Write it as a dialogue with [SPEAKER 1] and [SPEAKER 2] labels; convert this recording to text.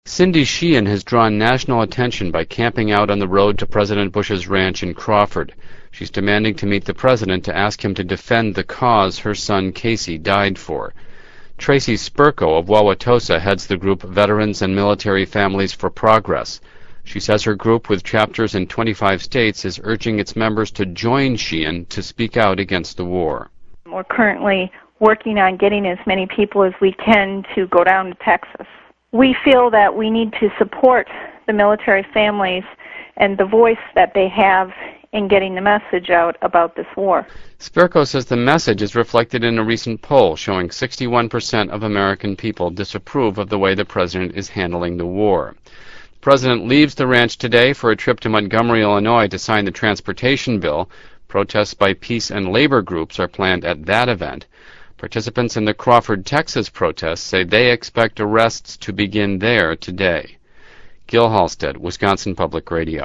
[SPEAKER 1] Cindy Sheehan has drawn national attention by camping out on the road to President Bush's ranch in Crawford. She's demanding to meet the president to ask him to defend the cause her son Casey died for. Tracy Spurko of Wauwatosa heads the group Veterans and Military Families for Progress. She says her group, with chapters in 25 states, is urging its members to join Sheehan to speak out against the war.
[SPEAKER 2] We're currently working on getting as many people as we can to go down to Texas. We feel that we need to support the military families and the voice that they have in getting the message out about this war.
[SPEAKER 1] Spurko says the message is reflected in a recent poll showing 61% of American people disapprove of the way the president is handling the war. The president leaves the ranch today for a trip to Montgomery, Illinois to sign the transportation bill. Protests by peace and labor groups are planned at that event. Participants in the Crawford, Texas protests say they expect arrests to begin there today. Gil Halstead, Wisconsin Public Radio.